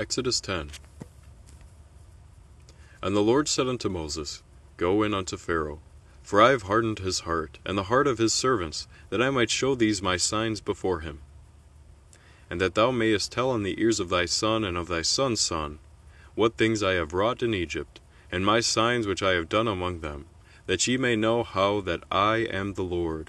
Exodus 10. And the Lord said unto Moses, Go in unto Pharaoh, for I have hardened his heart, and the heart of his servants, that I might show these my signs before him, and that thou mayest tell in the ears of thy son and of thy son's son what things I have wrought in Egypt, and my signs which I have done among them, that ye may know how that I am the Lord.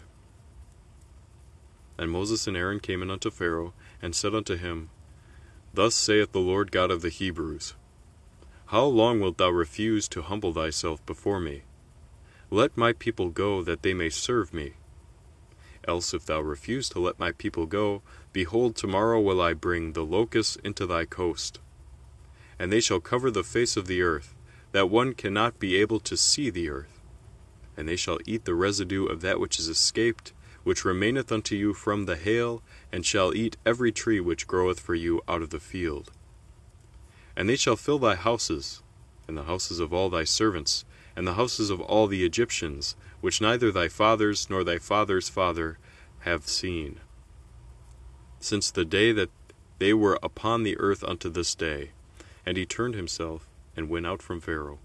And Moses and Aaron came in unto Pharaoh, and said unto him, Thus saith the Lord God of the Hebrews, How long wilt thou refuse to humble thyself before me? Let my people go, that they may serve me. Else if thou refuse to let my people go, behold, tomorrow will I bring the locusts into thy coast, and they shall cover the face of the earth, that one cannot be able to see the earth. And they shall eat the residue of that which is escaped, which remaineth unto you from the hail, and shall eat every tree which groweth for you out of the field. And they shall fill thy houses, and the houses of all thy servants, and the houses of all the Egyptians, which neither thy fathers nor thy father's father have seen, since the day that they were upon the earth unto this day. And he turned himself, and went out from Pharaoh.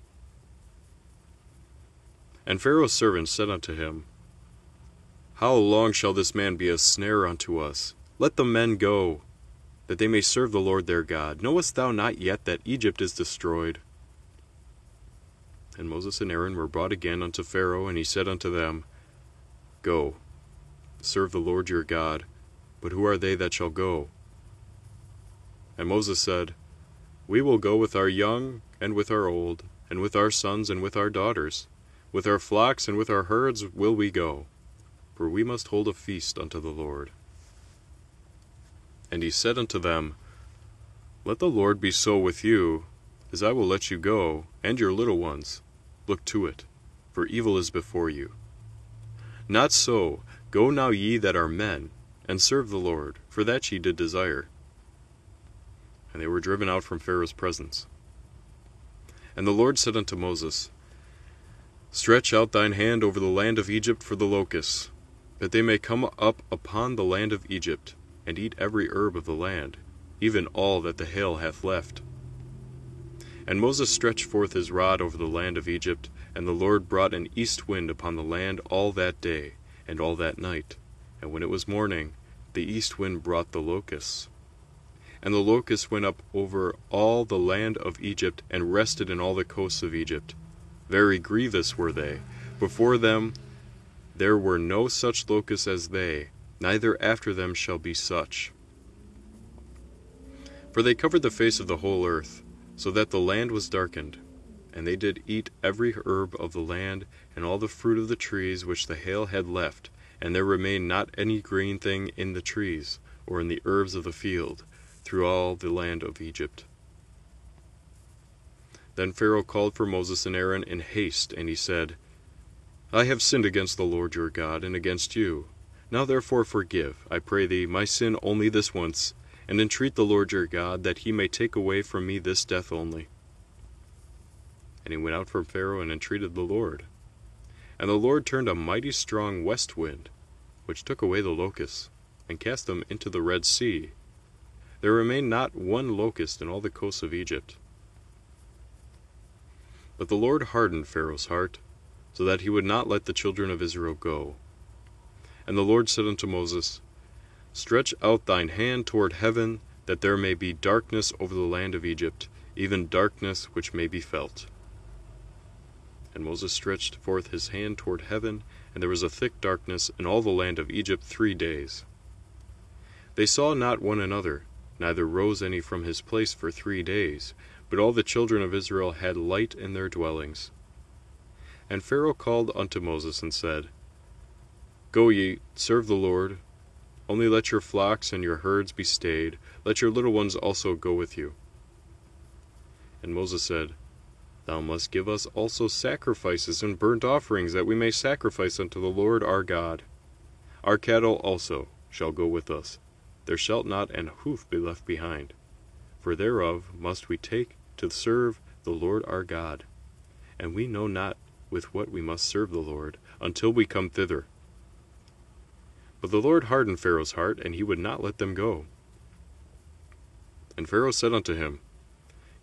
And Pharaoh's servants said unto him, How long shall this man be a snare unto us? Let the men go, that they may serve the Lord their God. Knowest thou not yet that Egypt is destroyed? And Moses and Aaron were brought again unto Pharaoh, and he said unto them, Go, serve the Lord your God, but who are they that shall go? And Moses said, We will go with our young and with our old, and with our sons and with our daughters. With our flocks and with our herds will we go, for we must hold a feast unto the Lord. And he said unto them, Let the Lord be so with you, as I will let you go, and your little ones. Look to it, for evil is before you. Not so, go now ye that are men, and serve the Lord, for that ye did desire. And they were driven out from Pharaoh's presence. And the Lord said unto Moses, Stretch out thine hand over the land of Egypt for the locusts, that they may come up upon the land of Egypt, and eat every herb of the land, even all that the hail hath left. And Moses stretched forth his rod over the land of Egypt, and the Lord brought an east wind upon the land all that day, and all that night. And when it was morning, the east wind brought the locusts. And the locusts went up over all the land of Egypt, and rested in all the coasts of Egypt. Very grievous were they. Before them there were no such locusts as they, neither after them shall be such. For they covered the face of the whole earth, so that the land was darkened. And they did eat every herb of the land, and all the fruit of the trees which the hail had left, and there remained not any green thing in the trees, or in the herbs of the field, through all the land of Egypt. Then Pharaoh called for Moses and Aaron in haste, and he said, I have sinned against the Lord your God, and against you. Now therefore forgive, I pray thee, my sin only this once, and entreat the Lord your God, that he may take away from me this death only. And he went out from Pharaoh, and entreated the Lord. And the Lord turned a mighty strong west wind, which took away the locusts, and cast them into the Red Sea. There remained not one locust in all the coasts of Egypt. But the Lord hardened Pharaoh's heart, so that he would not let the children of Israel go. And the Lord said unto Moses, Stretch out thine hand toward heaven, that there may be darkness over the land of Egypt, even darkness which may be felt. And Moses stretched forth his hand toward heaven, and there was a thick darkness in all the land of Egypt 3 days. They saw not one another, neither rose any from his place for 3 days, but all the children of Israel had light in their dwellings. And Pharaoh called unto Moses, and said, Go ye, serve the Lord, only let your flocks and your herds be stayed, let your little ones also go with you. And Moses said, Thou must give us also sacrifices and burnt offerings, that we may sacrifice unto the Lord our God. Our cattle also shall go with us, there shall not an hoof be left behind, for thereof must we take to serve the Lord our God, and we know not with what we must serve the Lord, until we come thither. But the Lord hardened Pharaoh's heart, and he would not let them go. And Pharaoh said unto him,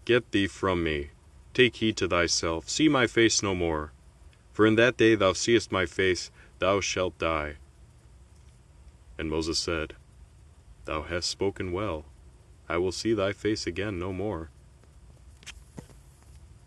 Get thee from me, take heed to thyself, see my face no more. For in that day thou seest my face, thou shalt die. And Moses said, Thou hast spoken well. I will see thy face again no more.